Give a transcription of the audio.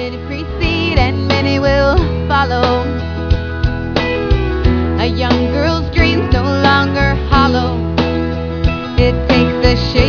Many precede and many will follow. A young girl's dreams no longer hollow. It takes the shape